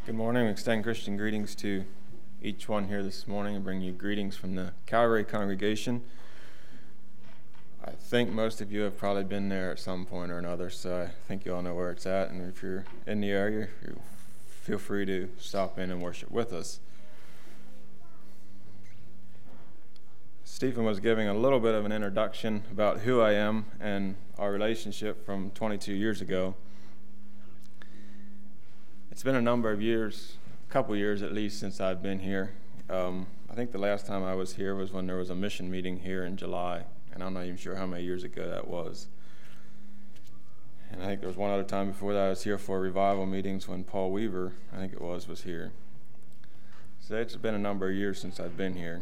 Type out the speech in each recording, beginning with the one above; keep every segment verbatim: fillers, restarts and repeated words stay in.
Good morning. We extend Christian greetings to each one here this morning and bring you greetings from the Calvary congregation. I think most of you have probably been there at some point or another, so I think you all know where it's at. And if you're in the area, you feel free to stop in and worship with us. Stephen was giving a little bit of an introduction about who I am and our relationship from twenty-two years ago. It's been a number of years, a couple years at least, since I've been here. Um, I think the last time I was here was when there was a mission meeting here in July, and I'm not even sure how many years ago that was. And I think there was one other time before that I was here for revival meetings when Paul Weaver, I think it was, was here. So it's been a number of years since I've been here.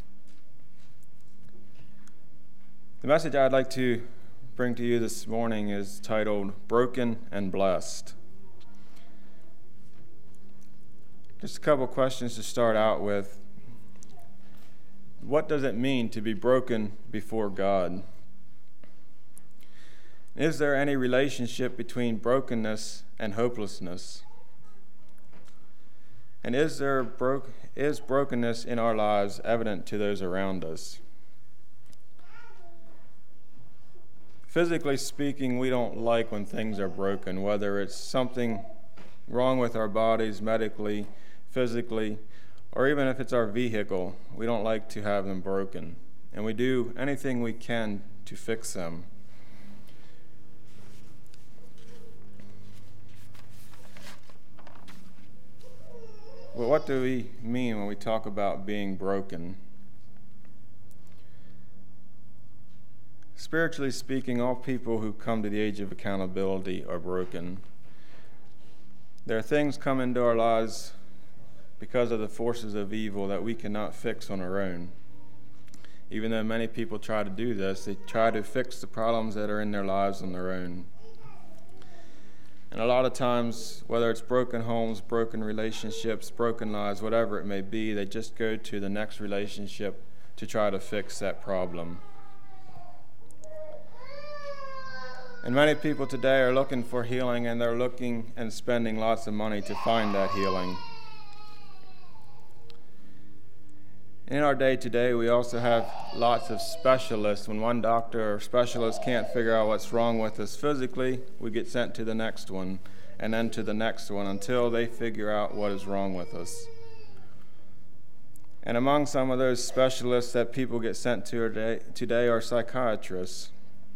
The message I'd like to bring to you this morning is titled, Broken and Blessed. Just a couple questions to start out with. What does it mean to be broken before God? Is there any relationship between brokenness and hopelessness? And is there bro- is brokenness in our lives evident to those around us? Physically speaking, we don't like when things are broken, whether it's something wrong with our bodies medically, physically, or even if it's our vehicle. We don't like to have them broken, and we do anything we can to fix them. Well, what do we mean when we talk about being broken? Spiritually speaking, all people who come to the age of accountability are broken. There are things come into our lives because of the forces of evil that we cannot fix on our own. Even though many people try to do this, they try to fix the problems that are in their lives on their own. And a lot of times, whether it's broken homes, broken relationships, broken lives, whatever it may be, they just go to the next relationship to try to fix that problem. And many people today are looking for healing, and they're looking and spending lots of money to find that healing. In our day today, we also have lots of specialists. When one doctor or specialist can't figure out what's wrong with us physically, we get sent to the next one, and then to the next one, until they figure out what is wrong with us. And among some of those specialists that people get sent to today, today are psychiatrists.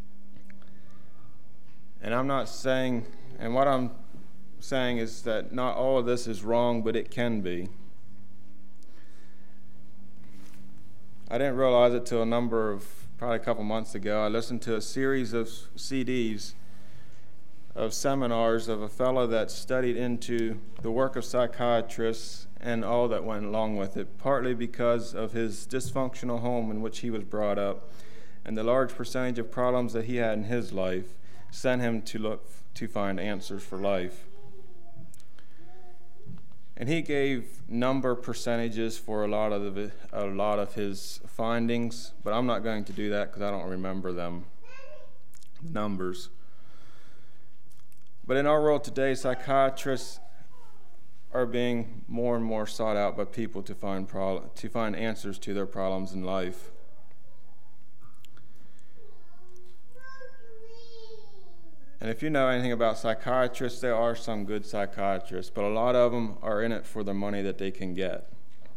And I'm not saying, and what I'm saying is that not all of this is wrong, but it can be. I didn't realize it till a number of, probably a couple months ago. I listened to a series of C Ds of seminars of a fellow that studied into the work of psychiatrists and all that went along with it, partly because of his dysfunctional home in which he was brought up and the large percentage of problems that he had in his life sent him to look to find answers for life. And he gave number percentages for a lot of the, a lot of his findings, but I'm not going to do that because I don't remember them, the numbers. But in our world today, psychiatrists are being more and more sought out by people to find pro- to find answers to their problems in life. And if you know anything about psychiatrists, there are some good psychiatrists, but a lot of them are in it for the money that they can get.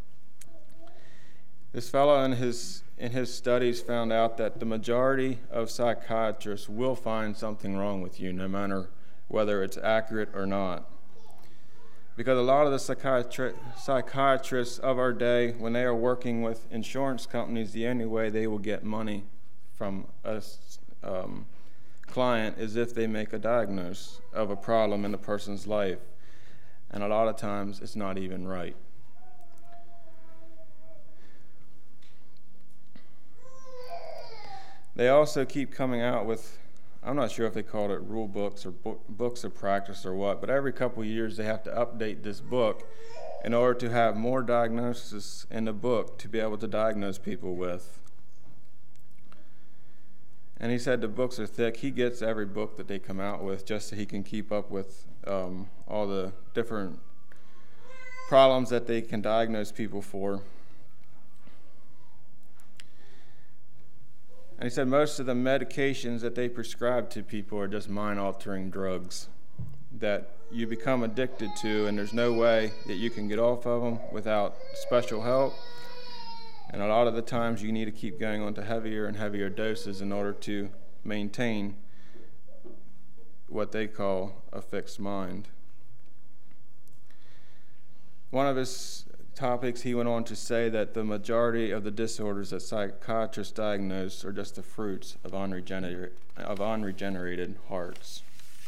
This fellow in his in his studies found out that the majority of psychiatrists will find something wrong with you, no matter whether it's accurate or not. Because a lot of the psychiatri- psychiatrists of our day, when they are working with insurance companies, the only way they will get money from us um, client is if they make a diagnosis of a problem in a person's life, and a lot of times it's not even right. They also keep coming out with, I'm not sure if they call it rule books or book, books of practice or what, but every couple of years they have to update this book in order to have more diagnosis in the book to be able to diagnose people with. And he said the books are thick. He gets every book that they come out with just so he can keep up with um, all the different problems that they can diagnose people for. And he said most of the medications that they prescribe to people are just mind-altering drugs that you become addicted to, and there's no way that you can get off of them without special help. And a lot of the times you need to keep going on to heavier and heavier doses in order to maintain what they call a fixed mind. One of his topics, he went on to say that the majority of the disorders that psychiatrists diagnose are just the fruits of unregenerate, of unregenerated hearts.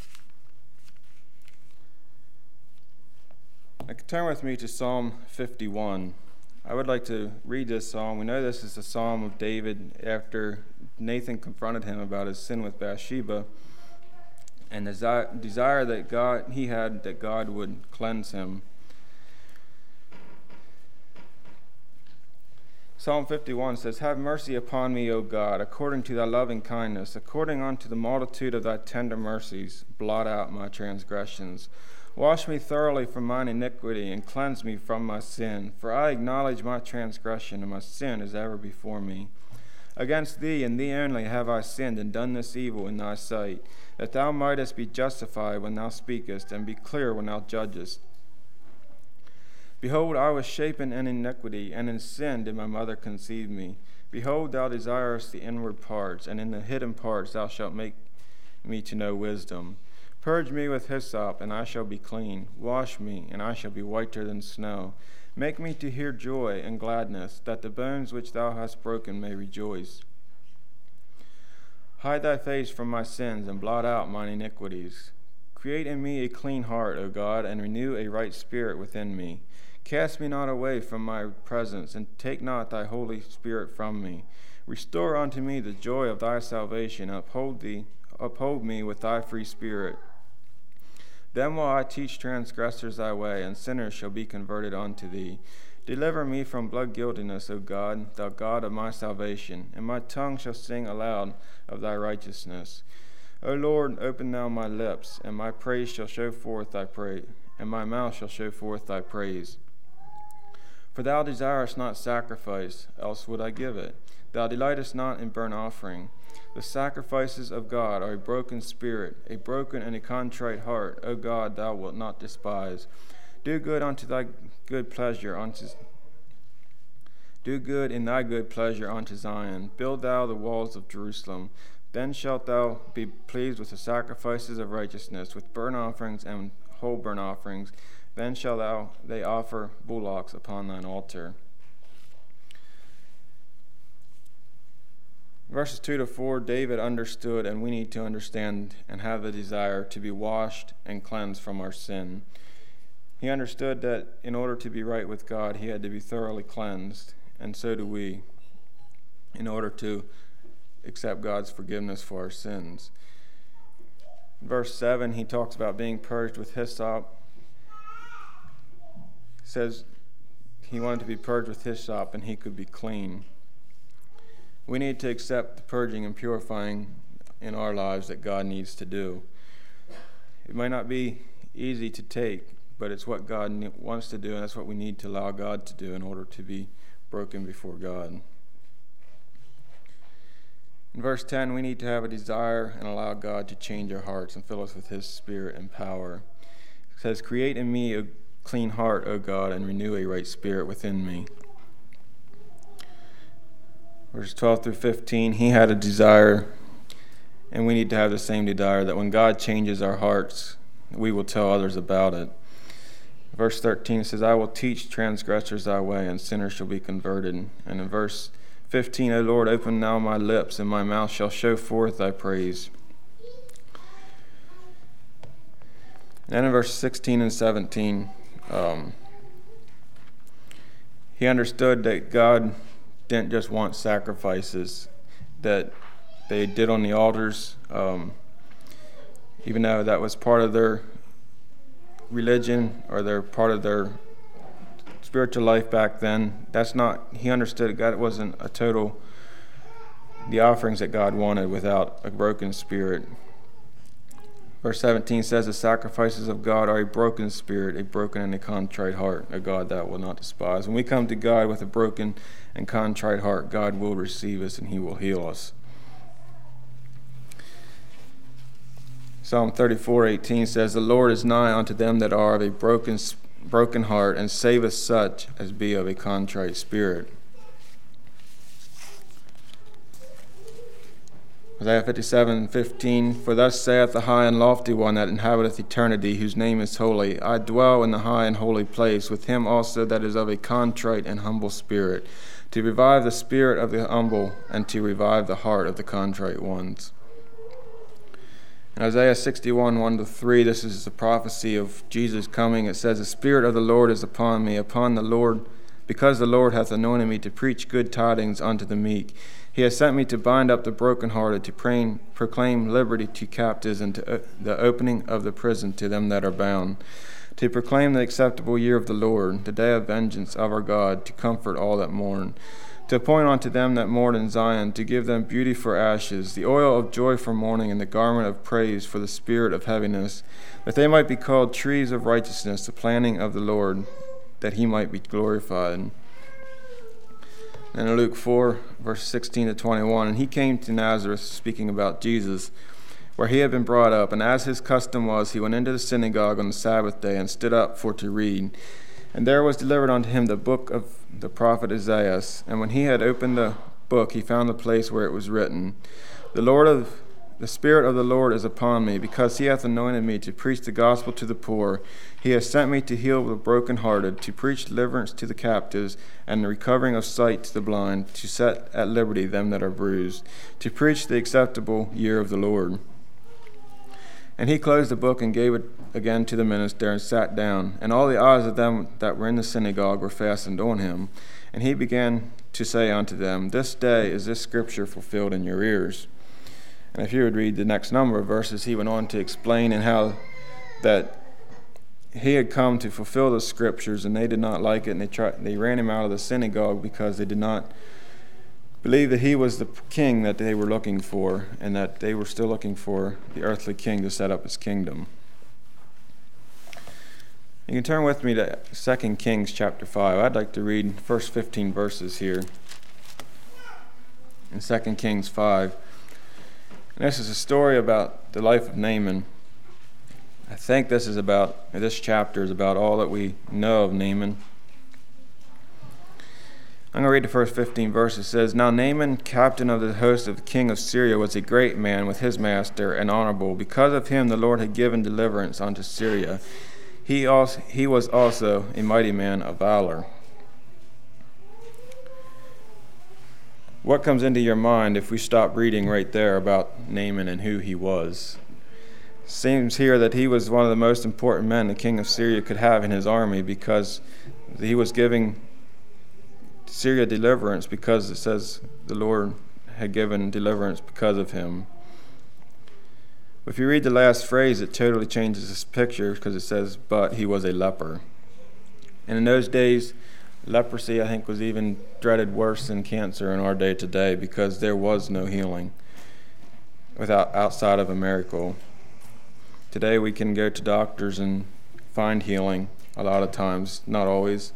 Now, turn with me to Psalm fifty-one. I would like to read this psalm. We know this is the psalm of David after Nathan confronted him about his sin with Bathsheba and the desire that God he had that God would cleanse him. Psalm fifty-one says, "Have mercy upon me, O God, according to thy loving kindness, according unto the multitude of thy tender mercies, blot out my transgressions. Wash me thoroughly from mine iniquity, and cleanse me from my sin. For I acknowledge my transgression, and my sin is ever before me. Against thee and thee only have I sinned, and done this evil in thy sight, that thou mightest be justified when thou speakest, and be clear when thou judgest. Behold, I was shapen in iniquity, and in sin did my mother conceive me. Behold, thou desirest the inward parts, and in the hidden parts thou shalt make me to know wisdom. Purge me with hyssop, and I shall be clean. Wash me, and I shall be whiter than snow. Make me to hear joy and gladness, that the bones which thou hast broken may rejoice. Hide thy face from my sins, and blot out mine iniquities. Create in me a clean heart, O God, and renew a right spirit within me. Cast me not away from my presence, and take not thy Holy Spirit from me. Restore unto me the joy of thy salvation, and uphold thee, uphold me with thy free spirit. Then will I teach transgressors thy way, and sinners shall be converted unto thee. Deliver me from blood guiltiness, O God, thou God of my salvation, and my tongue shall sing aloud of thy righteousness. O Lord, open thou my lips, and my praise shall show forth thy praise, and my mouth shall show forth thy praise. For thou desirest not sacrifice, else would I give it. Thou delightest not in burnt offering. The sacrifices of God are a broken spirit, a broken and a contrite heart. O God, thou wilt not despise. Do good unto thy good pleasure unto Do good in thy good pleasure unto Zion. Build thou the walls of Jerusalem. Then shalt thou be pleased with the sacrifices of righteousness, with burnt offerings and whole burnt offerings. Then shall thou they offer bullocks upon thine altar." Verses two to four, David understood, and we need to understand and have the desire to be washed and cleansed from our sin. He understood that in order to be right with God, he had to be thoroughly cleansed, and so do we, in order to accept God's forgiveness for our sins. In verse seven, he talks about being purged with hyssop. He says he wanted to be purged with hyssop and he could be clean. We need to accept the purging and purifying in our lives that God needs to do. It might not be easy to take, but it's what God wants to do, and that's what we need to allow God to do in order to be broken before God. In verse ten, we need to have a desire and allow God to change our hearts and fill us with his spirit and power. It says, "Create in me a clean heart, O God, and renew a right spirit within me." Verses twelve through fifteen, he had a desire, and we need to have the same desire, that when God changes our hearts, we will tell others about it. Verse thirteen says, "I will teach transgressors thy way, and sinners shall be converted." And in verse fifteen, "O Lord, open now my lips, and my mouth shall show forth thy praise." And then in verse sixteen and seventeen, um, he understood that God didn't just want sacrifices that they did on the altars, um, even though that was part of their religion or their part of their spiritual life back then. That's not, he understood God wasn't a total, the offerings that God wanted without a broken spirit. Verse seventeen says, the sacrifices of God are a broken spirit, a broken and a contrite heart, a God that will not despise. When we come to God with a broken and contrite heart, God will receive us and he will heal us. Psalm thirty-four eighteen says, the Lord is nigh unto them that are of a broken, broken heart, and saveth such as be of a contrite spirit. Isaiah fifty-seven fifteen, for thus saith the high and lofty one that inhabiteth eternity, whose name is holy. I dwell in the high and holy place, with him also that is of a contrite and humble spirit, to revive the spirit of the humble, and to revive the heart of the contrite ones. In Isaiah sixty-one, one to three, this is the prophecy of Jesus coming. It says, the Spirit of the Lord is upon me, upon the Lord, because the Lord hath anointed me to preach good tidings unto the meek. He has sent me to bind up the brokenhearted, to pray, proclaim liberty to captives, and to, uh, the opening of the prison to them that are bound, to proclaim the acceptable year of the Lord, the day of vengeance of our God, to comfort all that mourn, to appoint unto them that mourn in Zion, to give them beauty for ashes, the oil of joy for mourning, and the garment of praise for the spirit of heaviness, that they might be called trees of righteousness, the planting of the Lord, that he might be glorified. And in Luke four, verse sixteen to twenty-one, and he came to Nazareth, speaking about Jesus, where he had been brought up, and as his custom was, he went into the synagogue on the Sabbath day, and stood up for to read. And there was delivered unto him the book of the prophet Isaiah. And when he had opened the book, he found the place where it was written, The Lord of the Spirit of the Lord is upon me, because he hath anointed me to preach the gospel to the poor. He has sent me to heal the brokenhearted, to preach deliverance to the captives, and the recovering of sight to the blind, to set at liberty them that are bruised, to preach the acceptable year of the Lord. And he closed the book and gave it again to the minister, and sat down. And all the eyes of them that were in the synagogue were fastened on him. And he began to say unto them, This day is this scripture fulfilled in your ears. And if you would read the next number of verses, he went on to explain in how that he had come to fulfill the scriptures, and they did not like it, and they tried, they ran him out of the synagogue because they did not believe that he was the king that they were looking for, and that they were still looking for the earthly king to set up his kingdom. You can turn with me to Second Kings chapter five. I'd like to read the first fifteen verses here in Second Kings five. And this is a story about the life of Naaman. I think this is about, this chapter is about all that we know of Naaman. I'm going to read the first fifteen verses. It says, Now Naaman, captain of the host of the king of Syria, was a great man with his master, and honorable. Because of him the Lord had given deliverance unto Syria. He also he was also a mighty man of valor. What comes into your mind if we stop reading right there about Naaman and who he was? Seems here that he was one of the most important men the king of Syria could have in his army, because he was giving Syria deliverance, because it says the Lord had given deliverance because of him. If you read the last phrase, it totally changes this picture, because it says, but he was a leper. And in those days, leprosy, I think, was even dreaded worse than cancer in our day today, because there was no healing without outside of a miracle. Today we can go to doctors and find healing a lot of times, not always.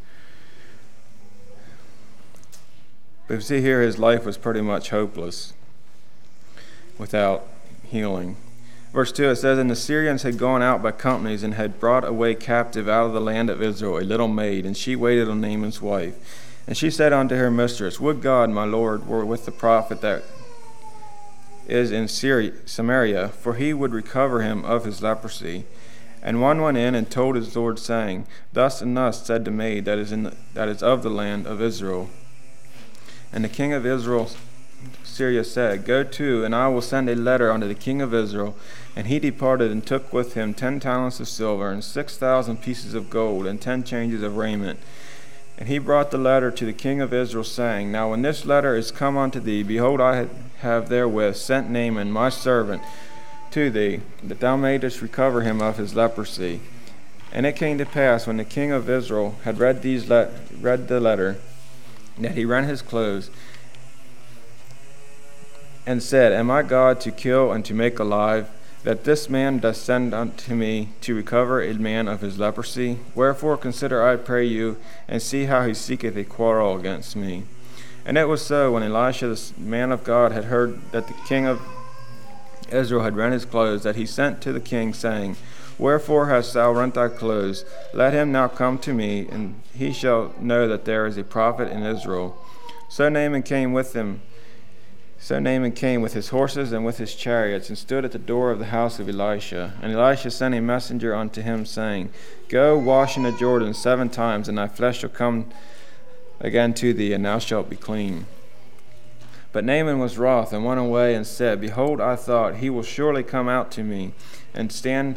But you see here, his life was pretty much hopeless without healing. Verse two, it says, And the Syrians had gone out by companies, and had brought away captive out of the land of Israel a little maid, and she waited on Naaman's wife. And she said unto her mistress, Would God, my Lord, were with the prophet that is in Syria, Samaria, for he would recover him of his leprosy. And one went in and told his Lord, saying, Thus and thus said the maid that is, in the, that is of the land of Israel. And the king of Israel, Syria, said, Go to, and I will send a letter unto the king of Israel. And he departed, and took with him ten talents of silver, and six thousand pieces of gold, and ten changes of raiment. And he brought the letter to the king of Israel, saying, Now when this letter is come unto thee, behold, I have therewith sent Naaman my servant to thee, that thou mayest recover him of his leprosy. And it came to pass, when the king of Israel had read these le- read the letter, that he rent his clothes, and said, Am I God to kill and to make alive? that this man does send unto me to recover a man of his leprosy? Wherefore consider, I pray you, and see how he seeketh a quarrel against me. And it was so, when Elisha the man of God had heard that the king of Israel had rent his clothes, that he sent to the king, saying, Wherefore hast thou rent thy clothes? Let him now come to me, and he shall know that there is a prophet in Israel. So Naaman came with him. So Naaman came with his horses and with his chariots, and stood at the door of the house of Elisha. And Elisha sent a messenger unto him, saying, Go, wash in the Jordan seven times, and thy flesh shall come again to thee, and thou shalt be clean. But Naaman was wroth, and went away, and said, Behold, I thought, he will surely come out to me, and stand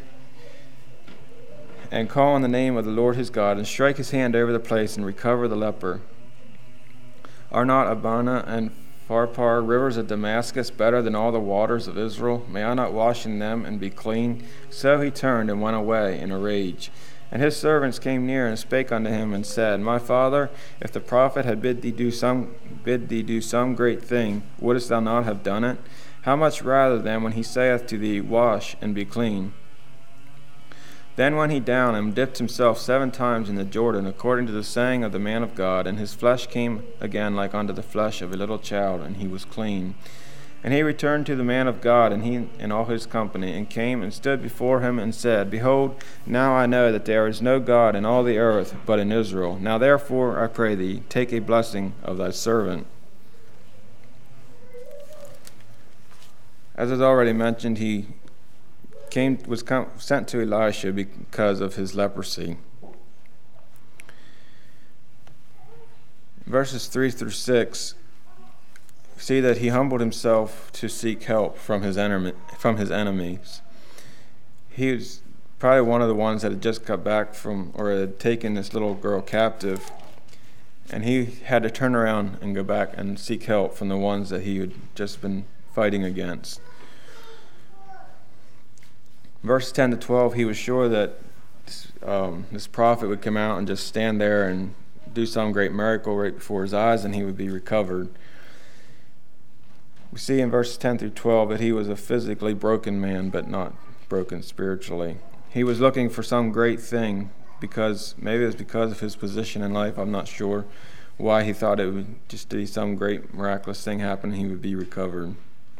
and call on the name of the Lord his God, and strike his hand over the place, and recover the leper. Are not Abana and Pharpar, rivers of Damascus, better than all the waters of Israel? May I not wash in them and be clean? So he turned and went away in a rage. And his servants came near and spake unto him, and said, My father, if the prophet had bid thee do some bid thee do some great thing, wouldest thou not have done it? How much rather then when he saith to thee, Wash and be clean? Then went he down and dipped himself seven times in the Jordan, according to the saying of the man of God, and his flesh came again like unto the flesh of a little child, and he was clean. And he returned to the man of God, and he and all his company, and came and stood before him, and said, Behold, now I know that there is no God in all the earth but in Israel. Now therefore, I pray thee, take a blessing of thy servant. As is already mentioned, he came was come, sent to Elisha because of his leprosy. Verses three through six see that he humbled himself to seek help from his enemy, from his enemies. He was probably one of the ones that had just got back from, or had taken this little girl captive, and he had to turn around and go back and seek help from the ones that he had just been fighting against. Verse ten to twelve, he was sure that um, this prophet would come out and just stand there and do some great miracle right before his eyes, and he would be recovered. We see in verses ten through twelve that he was a physically broken man, but not broken spiritually. He was looking for some great thing, because maybe it was because of his position in life. I'm not sure why he thought it would just be some great miraculous thing happen and he would be recovered.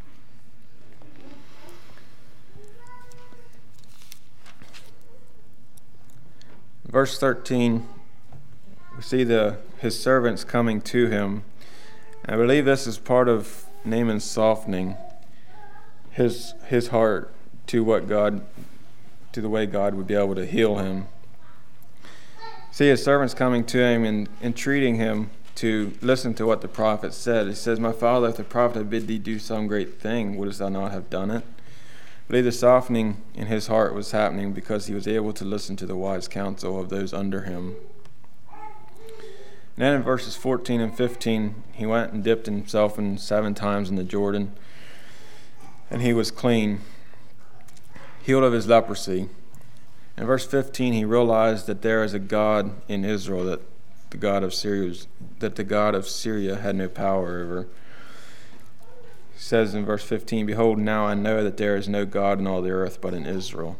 Verse thirteen, we see the his servants coming to him. And I believe this is part of Naaman's softening his his heart to what God, to the way God would be able to heal him. See his servants coming to him and entreating him to listen to what the prophet said. He says, My father, if the prophet had bid thee do some great thing, wouldst thou not have done it? I believe the softening in his heart was happening because he was able to listen to the wise counsel of those under him. And then in verses fourteen and fifteen, he went and dipped himself in seven times in the Jordan, and he was clean, healed of his leprosy. In verse fifteen, he realized that there is a God in Israel that the God of Syria, that the God of Syria had no power over. He says in verse fifteen, Behold, now I know that there is no God in all the earth but in Israel.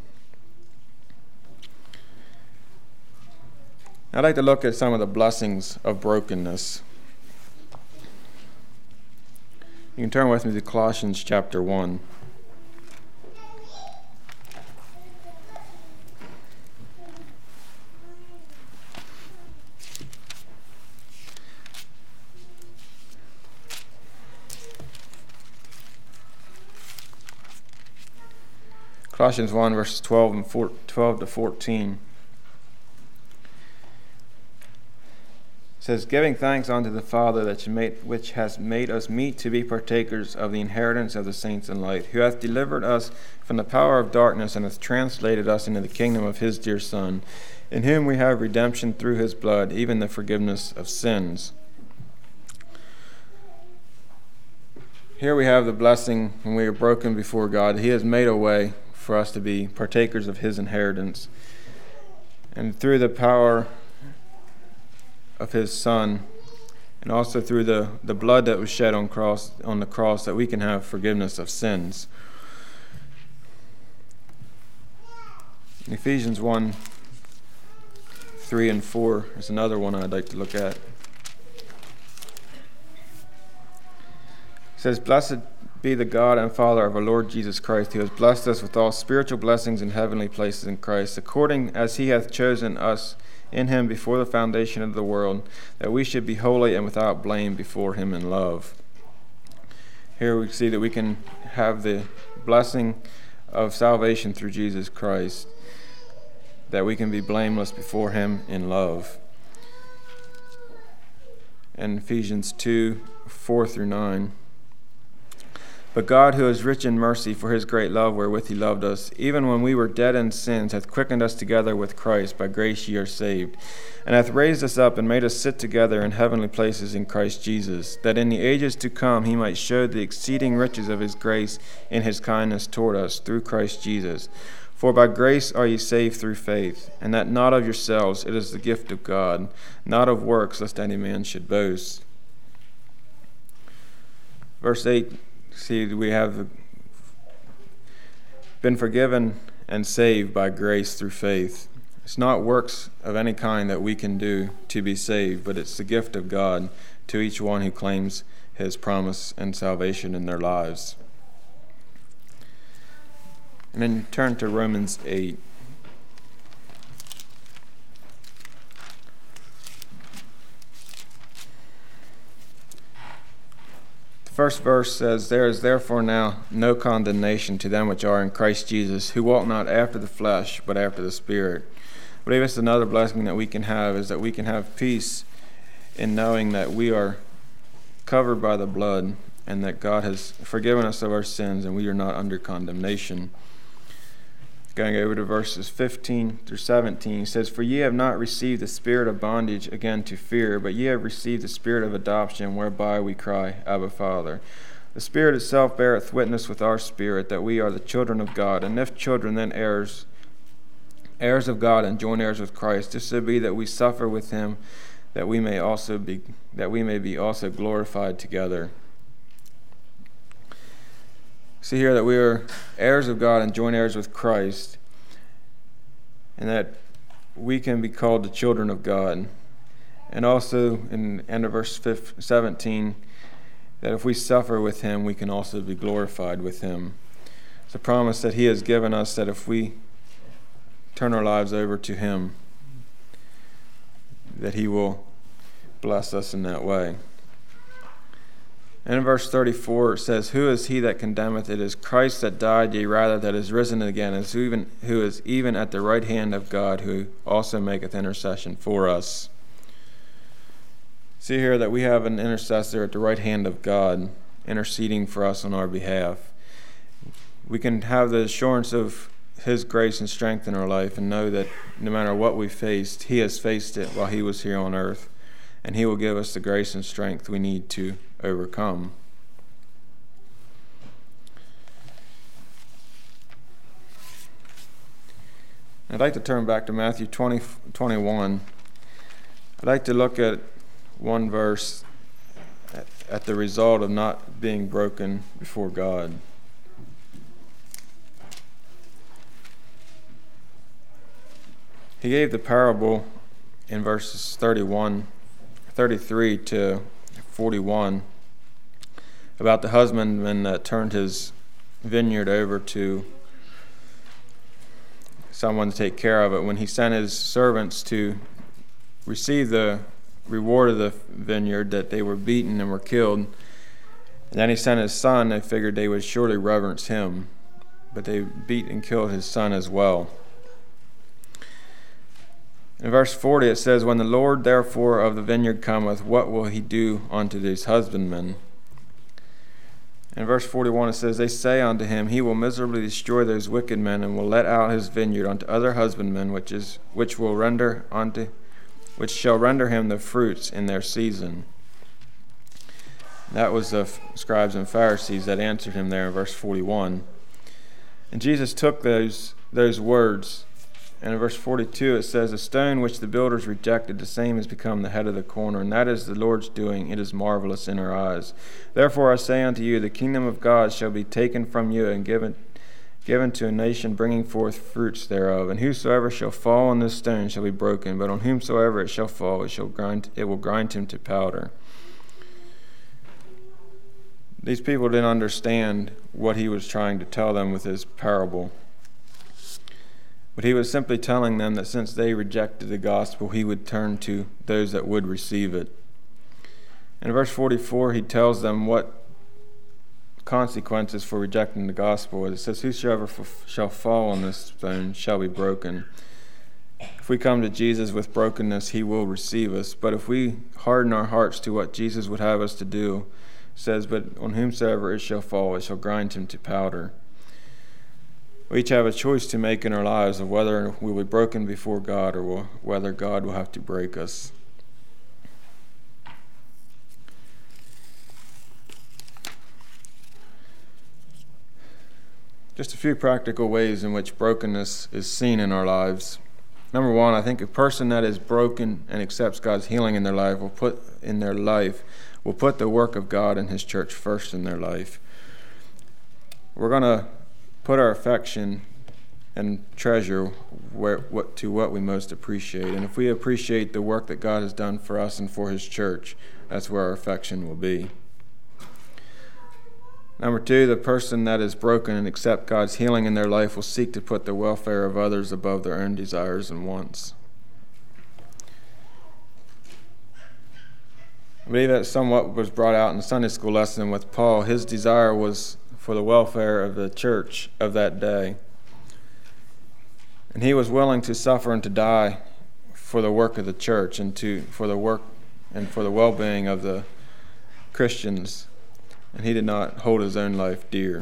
I'd like to look at some of the blessings of brokenness. You can turn with me to Colossians chapter one. Colossians one, verses twelve and four, twelve to fourteen. It says, Giving thanks unto the Father that made, which has made us meet to be partakers of the inheritance of the saints in light, who hath delivered us from the power of darkness, and hath translated us into the kingdom of his dear Son, in whom we have redemption through his blood, even the forgiveness of sins. Here we have the blessing when we are broken before God. He has made a way for us to be partakers of his inheritance. And through the power of his Son, and also through the, the blood that was shed on cross on the cross, that we can have forgiveness of sins. Ephesians one, three and four is another one I'd like to look at. It says, "Blessed be the God and Father of our Lord Jesus Christ, who has blessed us with all spiritual blessings in heavenly places in Christ, according as he hath chosen us in him before the foundation of the world, that we should be holy and without blame before him in love." Here we see that we can have the blessing of salvation through Jesus Christ, that we can be blameless before him in love. In Ephesians two, four through nine. "But God, who is rich in mercy, for his great love wherewith he loved us, even when we were dead in sins, hath quickened us together with Christ. By grace ye are saved, and hath raised us up and made us sit together in heavenly places in Christ Jesus, that in the ages to come he might show the exceeding riches of his grace in his kindness toward us through Christ Jesus. For by grace are ye saved through faith, and that not of yourselves, it is the gift of God, not of works, lest any man should boast." Verse eight, see, we have been forgiven and saved by grace through faith. It's not works of any kind that we can do to be saved, but it's the gift of God to each one who claims his promise and salvation in their lives. And then turn to Romans eight. The first verse says, "There is therefore now no condemnation to them which are in Christ Jesus, who walk not after the flesh, but after the Spirit." I believe it's another blessing that we can have, is that we can have peace in knowing that we are covered by the blood and that God has forgiven us of our sins and we are not under condemnation. Going over to verses fifteen through seventeen, it says, "For ye have not received the spirit of bondage again to fear, but ye have received the spirit of adoption, whereby we cry, Abba, Father. The Spirit itself beareth witness with our spirit that we are the children of God, and if children, then heirs, heirs of God, and joint heirs with Christ. If so be that we suffer with him, that we may also be that we may be also glorified together." See here that we are heirs of God and joint heirs with Christ, and that we can be called the children of God. And also in end of verse seventeen, that if we suffer with him, we can also be glorified with him. It's a promise that he has given us, that if we turn our lives over to him, that he will bless us in that way. And in verse thirty-four it says, "Who is he that condemneth? It is Christ that died, yea rather that is risen again, as even who is even at the right hand of God, who also maketh intercession for us." See here that we have an intercessor at the right hand of God, interceding for us on our behalf. We can have the assurance of his grace and strength in our life and know that no matter what we faced, he has faced it while he was here on earth, and he will give us the grace and strength we need to overcome. I'd like to turn back to Matthew twenty, twenty-one. I'd like to look at one verse at, at the result of not being broken before God. He gave the parable in verses thirty-one, thirty-three to forty-one about the husbandman that turned his vineyard over to someone to take care of it. When he sent his servants to receive the reward of the vineyard, that they were beaten and were killed. And then he sent his son. They figured they would surely reverence him, but they beat and killed his son as well. In verse forty it says, "When the Lord therefore of the vineyard cometh, what will he do unto these husbandmen?" In verse forty-one it says, "They say unto him, He will miserably destroy those wicked men, and will let out his vineyard unto other husbandmen, which is which will render unto which shall render him the fruits in their season." That was the scribes and Pharisees that answered him there in verse forty-one. And Jesus took those those words, and in verse forty-two it says, "The stone which the builders rejected, the same has become the head of the corner, and that is the Lord's doing. It is marvelous in our eyes. Therefore I say unto you, the kingdom of God shall be taken from you and given given to a nation bringing forth fruits thereof. And whosoever shall fall on this stone shall be broken, but on whomsoever it shall fall, it shall grind, it will grind him to powder. These people didn't understand what he was trying to tell them with his parable. But he was simply telling them that since they rejected the gospel, he would turn to those that would receive it. In verse forty-four, he tells them what consequences for rejecting the gospel. It says, whosoever f- shall fall on this stone shall be broken. If we come to Jesus with brokenness, he will receive us. But if we harden our hearts to what Jesus would have us to do, it says, but on whomsoever it shall fall, it shall grind him to powder. We each have a choice to make in our lives of whether we will be broken before God or will, whether God will have to break us. Just a few practical ways in which brokenness is seen in our lives. Number one, I think a person that is broken and accepts God's healing in their life will put in their life will put the work of God and his church first in their life. We're going to put our affection and treasure where, what, to what we most appreciate. And if we appreciate the work that God has done for us and for his church, that's where our affection will be. Number two, the person that is broken and accept God's healing in their life will seek to put the welfare of others above their own desires and wants. I believe that somewhat was brought out in the Sunday school lesson with Paul. His desire was for the welfare of the church of that day. And he was willing to suffer and to die for the work of the church and to for the work and for the well-being of the Christians. And he did not hold his own life dear.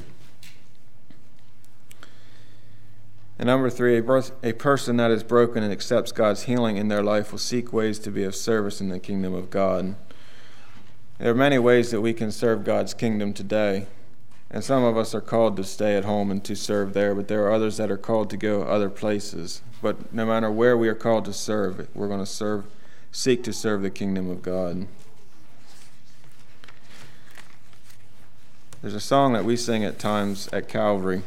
And number three, a, birth, a person that is broken and accepts God's healing in their life will seek ways to be of service in the kingdom of God. There are many ways that we can serve God's kingdom today. And some of us are called to stay at home and to serve there, but there are others that are called to go other places. But no matter where we are called to serve, we're going to serve, seek to serve the kingdom of God. There's a song that we sing at times at Calvary.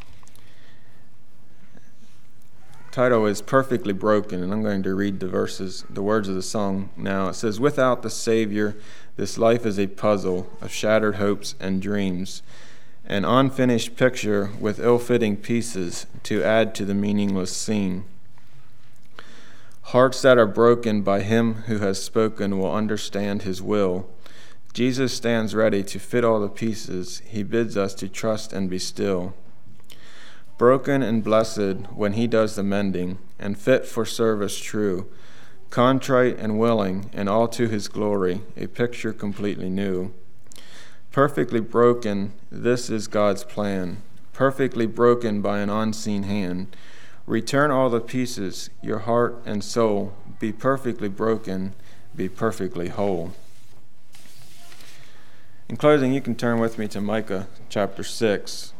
The title is Perfectly Broken, and I'm going to read the verses, the words of the song now. It says, without the Savior, this life is a puzzle of shattered hopes and dreams, an unfinished picture with ill-fitting pieces to add to the meaningless scene. Hearts that are broken by him who has spoken will understand his will. Jesus stands ready to fit all the pieces. He bids us to trust and be still. Broken and blessed when he does the mending, and fit for service true, contrite and willing, and all to his glory, a picture completely new. Perfectly broken, this is God's plan, perfectly broken by an unseen hand. Return all the pieces, your heart and soul, be perfectly broken, be perfectly whole. In closing, you can turn with me to Micah chapter six.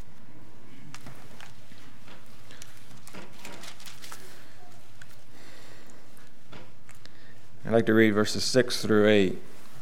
I'd like to read verses six through eight. It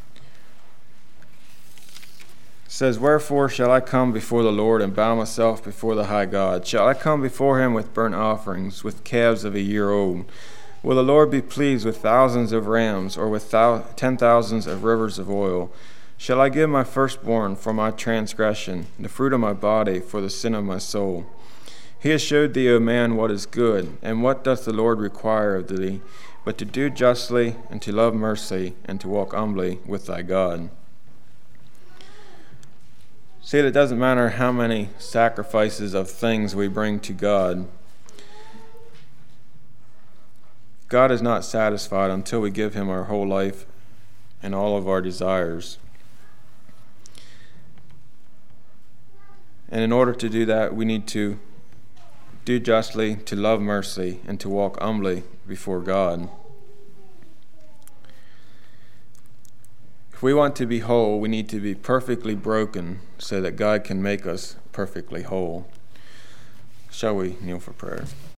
says, wherefore shall I come before the Lord and bow myself before the high God? Shall I come before him with burnt offerings, with calves of a year old? Will the Lord be pleased with thousands of rams, or with thou- ten thousands of rivers of oil? Shall I give my firstborn for my transgression, the fruit of my body for the sin of my soul? He has showed thee, O man, what is good, and what doth the Lord require of thee, but to do justly, and to love mercy, and to walk humbly with thy God. See, it doesn't matter how many sacrifices of things we bring to God. God is not satisfied until we give him our whole life and all of our desires. And in order to do that, we need to do justly, to love mercy, and to walk humbly before God. If we want to be whole, we need to be perfectly broken so that God can make us perfectly whole. Shall we kneel for prayer?